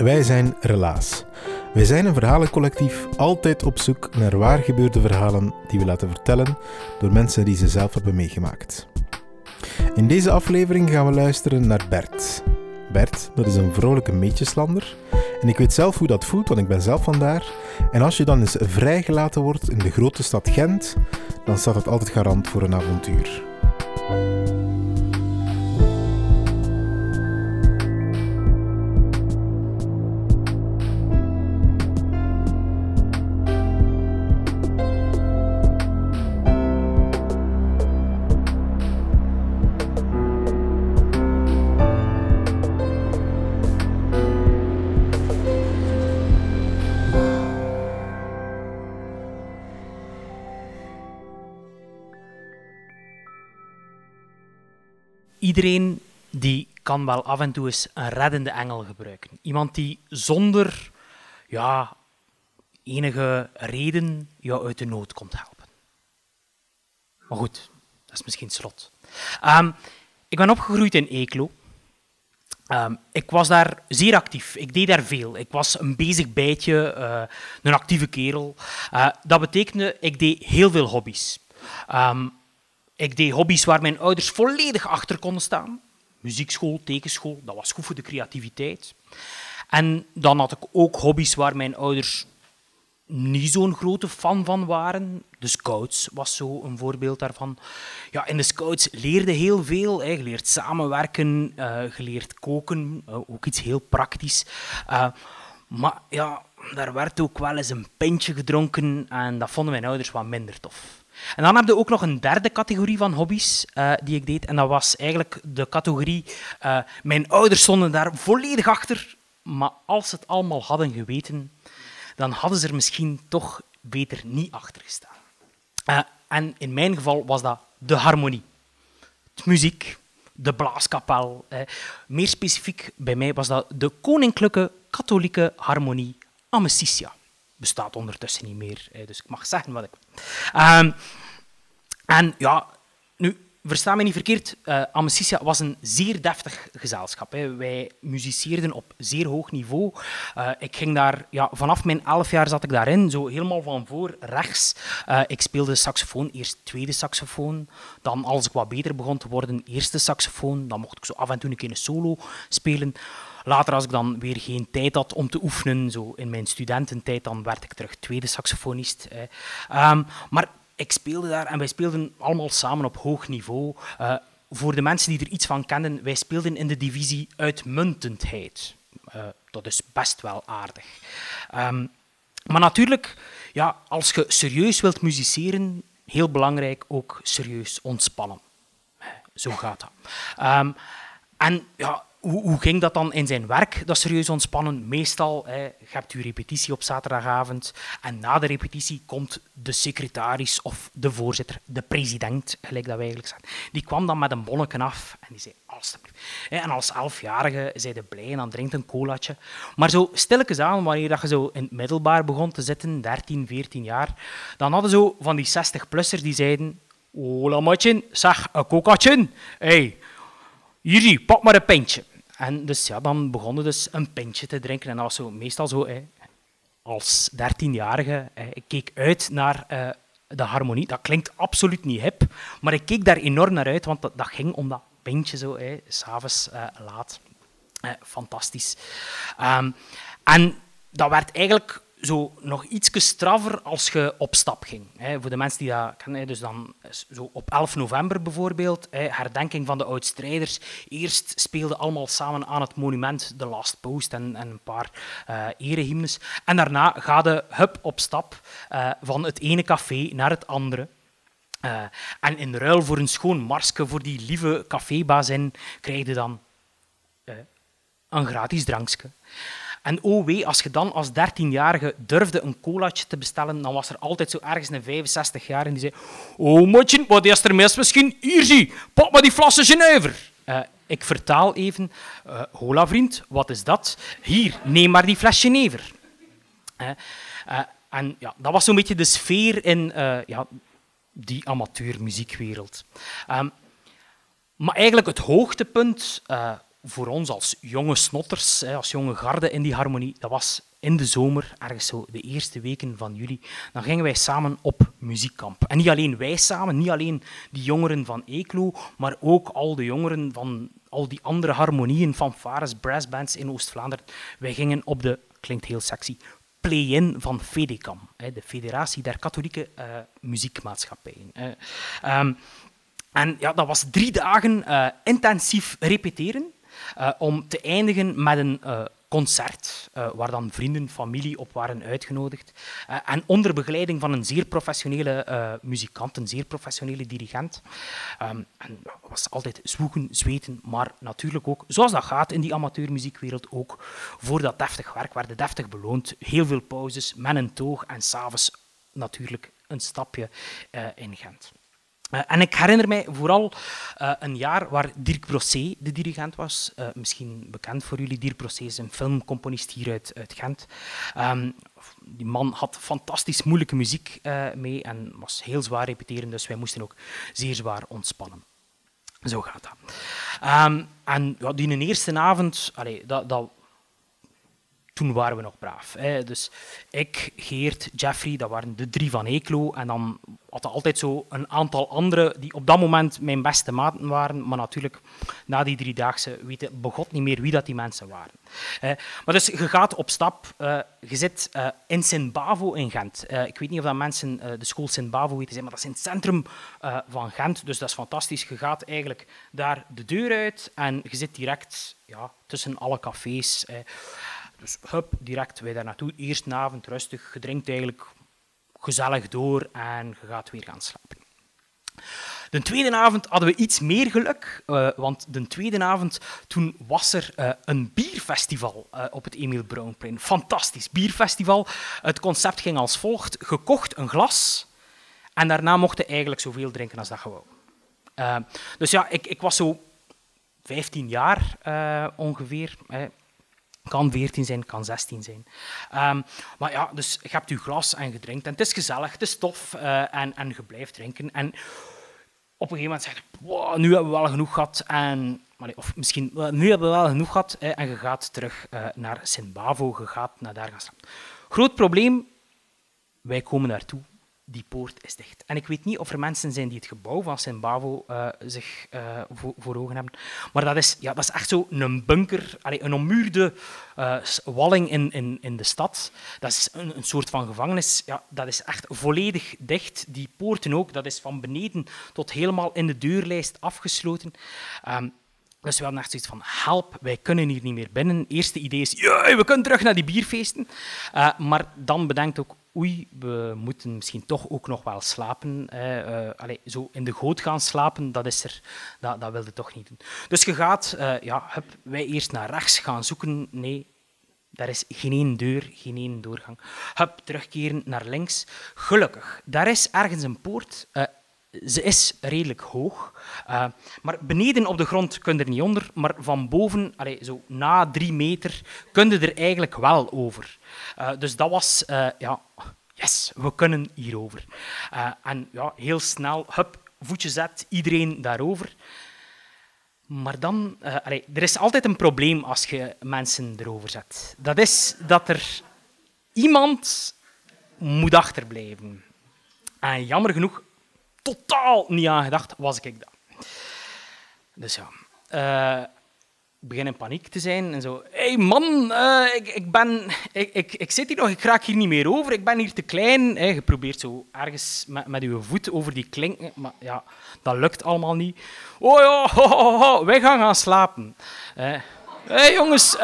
Wij zijn Relaas. Wij zijn een verhalencollectief altijd op zoek naar waar gebeurde verhalen die we laten vertellen door mensen die ze zelf hebben meegemaakt. In deze aflevering gaan we luisteren naar Bert. Bert, dat is een vrolijke meetjeslander. En ik weet zelf hoe dat voelt, want ik ben zelf vandaar. En als je dan eens vrijgelaten wordt in de grote stad Gent, dan staat het altijd garant voor een avontuur. Iedereen die kan wel af en toe eens een reddende engel gebruiken. Iemand die zonder enige reden jou uit de nood komt helpen. Maar goed, dat is misschien slot. Ik ben opgegroeid in Eeklo. Ik was daar zeer actief. Ik deed daar veel. Ik was een bezig bijtje, een actieve kerel. Dat betekende, ik deed heel veel hobby's. Ik deed hobby's waar mijn ouders volledig achter konden staan. Muziekschool, tekenschool, dat was goed voor de creativiteit. En dan had ik ook hobby's waar mijn ouders niet zo'n grote fan van waren. De scouts was zo een voorbeeld daarvan. Ja, in de scouts leerde heel veel. Je leert samenwerken, je leert koken, ook iets heel praktisch. Maar ja, daar werd ook wel eens een pintje gedronken en dat vonden mijn ouders wat minder tof. En dan heb je ook nog een derde categorie van hobby's die ik deed. En dat was eigenlijk de categorie... mijn ouders stonden daar volledig achter. Maar als ze het allemaal hadden geweten, dan hadden ze er misschien toch beter niet achter gestaan. En in mijn geval was dat de harmonie. Het muziek, de blaaskapel. Meer specifiek bij mij was dat de Koninklijke Katholieke Harmonie Amicitia. Bestaat ondertussen niet meer, dus ik mag zeggen wat ik wil. En ja, nu, versta me niet verkeerd, Amicitia was een zeer deftig gezelschap. Wij muziceerden op zeer hoog niveau. Ik ging daar, vanaf mijn 11 jaar zat ik daarin, zo helemaal van voor, rechts. Ik speelde saxofoon, eerst tweede saxofoon. Dan, als ik wat beter begon te worden, eerste saxofoon. Dan mocht ik zo af en toe een keer een solo spelen. Later, als ik dan weer geen tijd had om te oefenen, zo in mijn studententijd, dan werd ik terug tweede saxofonist. Maar ik speelde daar en wij speelden allemaal samen op hoog niveau. Voor de mensen die er iets van kenden, wij speelden in de divisie uitmuntendheid. Dat is best wel aardig. Maar natuurlijk, als je serieus wilt musiceren, heel belangrijk ook serieus ontspannen. Zo gaat dat. En ja... Hoe ging dat dan in zijn werk, dat serieus ontspannen? Meestal, je hebt je repetitie op zaterdagavond en na de repetitie komt de secretaris of de voorzitter, de president, gelijk dat wij eigenlijk zeggen. Die kwam dan met een bonneken af en die zei, alstublieft. En als 11-jarige zei de blij en dan drinkt een colaatje. Maar zo stilletjes aan, wanneer je zo in het middelbaar begon te zitten, 13, 14 jaar, dan hadden zo van die 60-plussers die zeiden, hola matje, zeg, een cocaatje. Hey, hier, pak maar een pintje. En dus dan begonnen dus een pintje te drinken. En dat was zo, meestal zo, als 13-jarige, ik keek uit naar de harmonie. Dat klinkt absoluut niet hip, maar ik keek daar enorm naar uit, want dat ging om dat pintje zo, 's avonds laat. Fantastisch. En dat werd eigenlijk zo nog iets straffer als je op stap ging. Voor de mensen die dat kennen, dus dan zo op 11 november bijvoorbeeld, herdenking van de oud-strijders. Eerst speelden allemaal samen aan het monument The Last Post en een paar erehymnes. En daarna ga je op stap van het ene café naar het andere. En in ruil voor een schoon marsje voor die lieve cafébazin krijg je dan een gratis drankje. En oh wee, als je dan als 13-jarige durfde een colaatje te bestellen, dan was er altijd zo ergens een 65-jarige die zei, oh matje, wat is er mis misschien? Hier zie, pak maar die flassen Genever. Ik vertaal even, hola vriend, wat is dat? Hier, neem maar die fles Genever. En ja, dat was zo'n beetje de sfeer in die amateurmuziekwereld. Maar eigenlijk het hoogtepunt voor ons als jonge snotters, als jonge garde in die harmonie, dat was in de zomer, ergens zo de eerste weken van juli, dan gingen wij samen op muziekkamp. En niet alleen wij samen, niet alleen die jongeren van Eeklo, maar ook al de jongeren van al die andere harmonieën, fanfares, brassbands in Oost-Vlaanderen. Wij gingen op de, klinkt heel sexy, play-in van FEDECAM, de Federatie der Katholieke Muziekmaatschappijen. En ja, dat was 3 dagen intensief repeteren om te eindigen met een concert waar dan vrienden, familie op waren uitgenodigd. En onder begeleiding van een zeer professionele muzikant, een zeer professionele dirigent. En dat was altijd zwoegen, zweten, maar natuurlijk ook, zoals dat gaat in die amateurmuziekwereld, ook voor dat deftig werk werden deftig beloond. Heel veel pauzes, met een toog en s'avonds natuurlijk een stapje in Gent. En ik herinner mij vooral een jaar waar Dirk Brossé de dirigent was. Misschien bekend voor jullie. Dirk Brossé is een filmcomponist hier uit Gent. Die man had fantastisch moeilijke muziek mee en was heel zwaar repeteren, dus wij moesten ook zeer zwaar ontspannen. Zo gaat dat. En ja, die eerste avond, toen waren we nog braaf. Dus ik, Geert, Jeffrey, dat waren de 3 van Eeklo. En dan had er altijd zo een aantal anderen die op dat moment mijn beste maten waren. Maar natuurlijk, na die 3-daagse, weet begot niet meer wie dat die mensen waren. Maar dus, je gaat op stap. Je zit in Sint-Bavo in Gent. Ik weet niet of dat mensen de school Sint-Bavo weten zijn, maar dat is in het centrum van Gent. Dus dat is fantastisch. Je gaat eigenlijk daar de deur uit en je zit direct tussen alle cafés. Dus hup, direct wij daar naartoe. Eerst een avond rustig, je drinkt eigenlijk gezellig door en je gaat weer gaan slapen. De tweede avond hadden we iets meer geluk, want de tweede avond toen was er een bierfestival op het Emiel Brouwenplein. Fantastisch bierfestival. Het concept ging als volgt. Gekocht een glas en daarna mocht je eigenlijk zoveel drinken als dat je wou. Dus ja, ik was zo 15 jaar ongeveer. Kan 14 zijn, kan 16 zijn. Maar ja, dus je hebt je glas en je drinkt. En het is gezellig, het is tof en je blijft drinken. En op een gegeven moment zeg je, wow, nu hebben we wel genoeg gehad. Of misschien, nu hebben we wel genoeg gehad. En je gaat terug naar Sint-Bavo, je gaat naar daar gaan slapen. Groot probleem, wij komen daartoe. Die poort is dicht. En ik weet niet of er mensen zijn die het gebouw van Sint-Bavo zich voor ogen hebben. Maar dat is echt zo een bunker, een ommuurde walling in de stad. Dat is een soort van gevangenis. Ja, dat is echt volledig dicht. Die poorten ook. Dat is van beneden tot helemaal in de deurlijst afgesloten. Dus we hadden echt zoiets van, help, wij kunnen hier niet meer binnen. Eerste idee is, we kunnen terug naar die bierfeesten. Maar dan bedenkt ook, oei, we moeten misschien toch ook nog wel slapen. Zo in de goot gaan slapen, dat wil je toch niet doen. Dus je gaat, wij eerst naar rechts gaan zoeken. Nee, daar is geen één deur, geen één doorgang. Terugkeren naar links. Gelukkig, daar is ergens een poort. Ze is redelijk hoog, maar beneden op de grond kun je er niet onder, maar van boven, zo na 3 meter, kun je er eigenlijk wel over. Dus dat was, yes, we kunnen hierover. En ja, heel snel, voetje zet, iedereen daarover. Maar dan, er is altijd een probleem als je mensen erover zet. Dat is dat er iemand moet achterblijven. En jammer genoeg, totaal niet aan gedacht, was ik dat. Dus ja, ik begin in paniek te zijn en zo. Hey man, ik zit hier nog, ik raak hier niet meer over, ik ben hier te klein. Je probeert zo ergens met je voet over die klink, maar ja, dat lukt allemaal niet. Oh ja, wij gaan slapen. Hey jongens,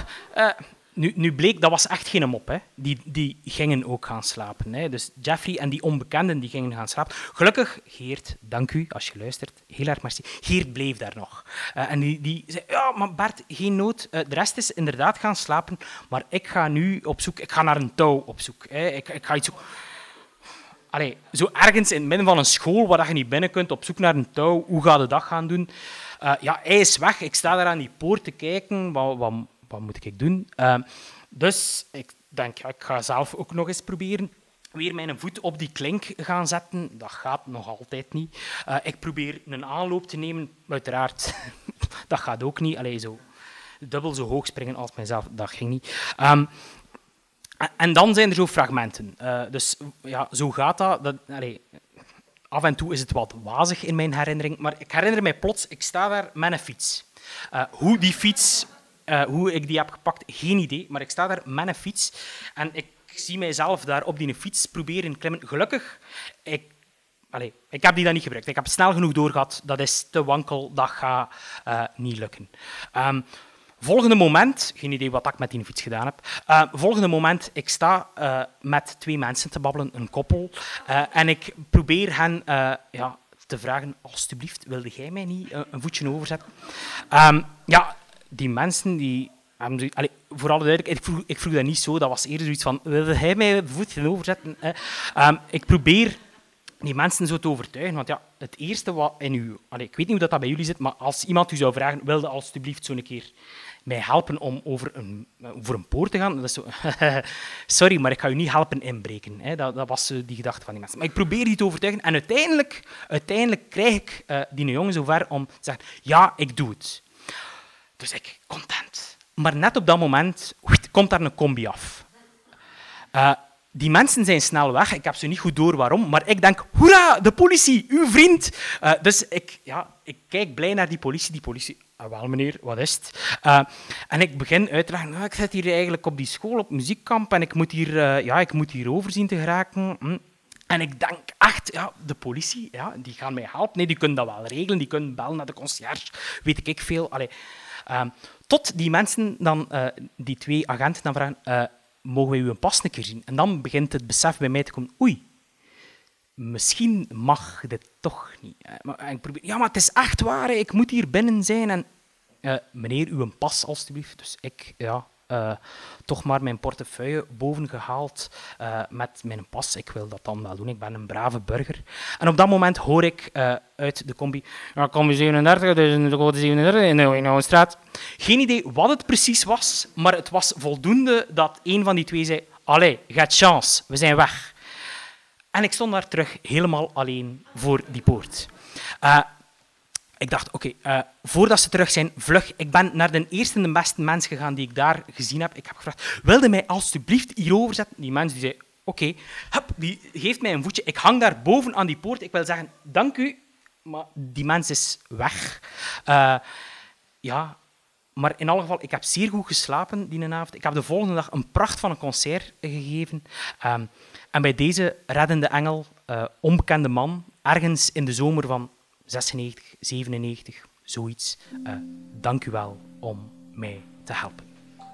Nu bleek, dat was echt geen mop. Hè. Die gingen ook gaan slapen. Hè. Dus Jeffrey en die onbekenden die gingen gaan slapen. Gelukkig, Geert, dank u als je luistert. Heel erg merci. Geert bleef daar nog. En die zei, ja, maar Bert, geen nood. De rest is inderdaad gaan slapen. Maar ik ga nu op zoek. Ik ga naar een touw op zoek. Hè. Ik ga iets zoeken. Zo ergens in het midden van een school waar je niet binnen kunt, op zoek naar een touw. Hoe ga je dat gaan doen? Hij is weg. Ik sta daar aan die poort te kijken. Wat moet ik doen? Dus ik denk, ik ga zelf ook nog eens proberen. Weer mijn voet op die klink gaan zetten. Dat gaat nog altijd niet. Ik probeer een aanloop te nemen. Uiteraard, dat gaat ook niet. Zo dubbel zo hoog springen als mijzelf. Dat ging niet. En dan zijn er zo fragmenten. Dus ja, zo gaat dat. Af en toe is het wat wazig in mijn herinnering, maar ik herinner mij plots, ik sta daar met een fiets. Hoe ik die heb gepakt, geen idee, maar ik sta daar met een fiets en ik zie mijzelf daar op die fiets proberen klimmen. Gelukkig, ik heb die dan niet gebruikt. Ik heb het snel genoeg doorgehad, dat is te wankel, dat gaat niet lukken. Volgende moment, geen idee wat ik met die fiets gedaan heb. Volgende moment, ik sta met 2 mensen te babbelen, een koppel. En ik probeer hen te vragen, alstublieft, wilde jij mij niet een voetje overzetten? Die mensen die... voor alle duidelijkheid, ik vroeg dat niet zo. Dat was eerder zoiets van, wilde jij mij een voetje overzetten? Ik probeer die mensen zo te overtuigen. Want ja, het eerste wat in u... ik weet niet hoe dat bij jullie zit, maar als iemand u zou vragen, wilde alstublieft zo'n keer mij helpen om over een poort te gaan, dat is zo... Sorry, maar ik ga u niet helpen inbreken. Hè. Dat was die gedachte van die mensen. Maar ik probeer die te overtuigen en uiteindelijk krijg ik die jongen zover om te zeggen, ja, ik doe het. Dus ik, content. Maar net op dat moment komt daar een combi af. Die mensen zijn snel weg. Ik heb ze niet goed door waarom, maar ik denk, hoera, de politie, uw vriend. Dus ik kijk blij naar die politie. Die politie, wel meneer, wat is het? En ik begin uit te leggen, ik zit hier eigenlijk op die school, op muziekkamp, en ik moet hier over zien te geraken. En ik denk echt, de politie, die gaan mij helpen. Nee, die kunnen dat wel regelen, die kunnen bellen naar de conciërge, weet ik veel. Tot die mensen dan, die 2 agenten dan vragen, mogen wij uw pas een keer zien? En dan begint het besef bij mij te komen, oei, misschien mag dit toch niet. Maar het is echt waar, ik moet hier binnen zijn. En, meneer, uw pas, alstublieft. Dus ik, toch maar mijn portefeuille boven gehaald met mijn pas. Ik wil dat dan wel doen, ik ben een brave burger. En op dat moment hoor ik uit de combi, combi 37, dus de code 37 in de Oudestraat. Geen idee wat het precies was, maar het was voldoende dat een van die 2 zei, allee, gaat chance, we zijn weg. En ik stond daar terug helemaal alleen voor die poort. Ik dacht, oké, voordat ze terug zijn, vlug. Ik ben naar de eerste en de beste mens gegaan die ik daar gezien heb. Ik heb gevraagd, wilde mij alstublieft hierover zetten? Die mens die zei, oké, die geeft mij een voetje. Ik hang daar boven aan die poort. Ik wil zeggen, dank u, maar die mens is weg. Maar in alle geval, ik heb zeer goed geslapen die avond. Ik heb de volgende dag een pracht van een concert gegeven. En bij deze reddende engel, onbekende man, ergens in de zomer van 96, 97, zoiets. Dank u wel om mij te helpen.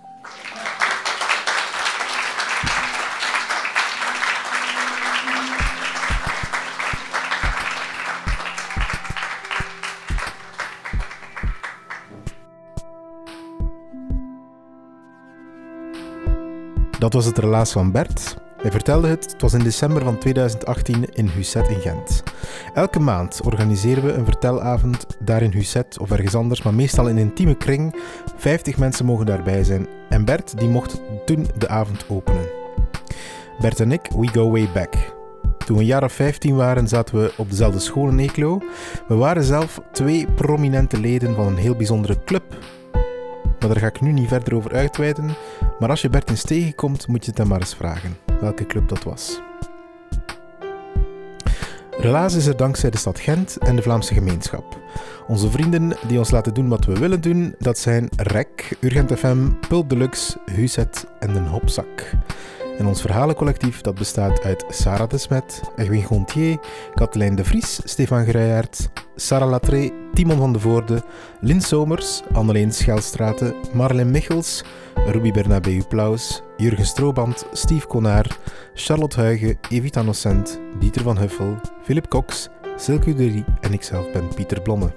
Dat was het relaas van Bert. Hij vertelde het was in december van 2018 in Husset in Gent. Elke maand organiseren we een vertelavond daar in Husset of ergens anders, maar meestal in een intieme kring. 50 mensen mogen daarbij zijn en Bert die mocht toen de avond openen. Bert en ik, we go way back. Toen we een jaar of 15 waren, zaten we op dezelfde school in Eeklo. We waren zelf 2 prominente leden van een heel bijzondere club. Maar daar ga ik nu niet verder over uitweiden. Maar als je Bert eens tegenkomt, moet je het hem maar eens vragen welke club dat was. Relaas is er dankzij de stad Gent en de Vlaamse gemeenschap. Onze vrienden die ons laten doen wat we willen doen, dat zijn REC, Urgent FM, Pulp Deluxe, Husset en Den Hopzak. En ons verhalencollectief dat bestaat uit Sarah de Smet, Edwin Gontier, Katelijn de Vries, Stefan Gruijaert, Sarah Latré, Timon van de Voorde, Lin Somers, Anneleen Schelstraten, Marleen Michels, Ruby Bernabeu Plaus, Jurgen Strooband, Steve Konaar, Charlotte Huigen, Evita Nocent, Dieter van Huffel, Philip Cox, Silke Dury en ikzelf ben Pieter Blonne.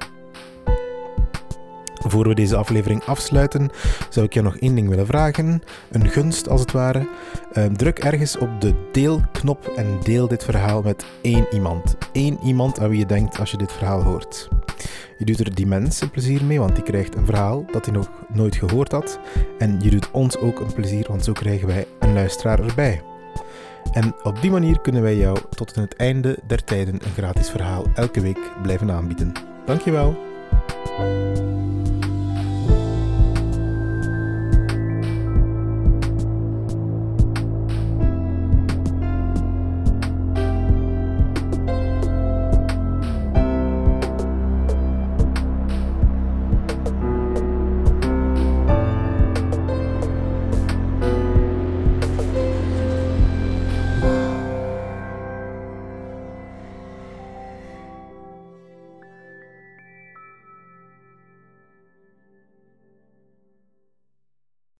Voor we deze aflevering afsluiten, zou ik jou nog 1 ding willen vragen. Een gunst, als het ware. Druk ergens op de deelknop en deel dit verhaal met 1 iemand. 1 iemand aan wie je denkt als je dit verhaal hoort. Je doet er die mens een plezier mee, want die krijgt een verhaal dat hij nog nooit gehoord had. En je doet ons ook een plezier, want zo krijgen wij een luisteraar erbij. En op die manier kunnen wij jou tot aan het einde der tijden een gratis verhaal elke week blijven aanbieden. Dankjewel.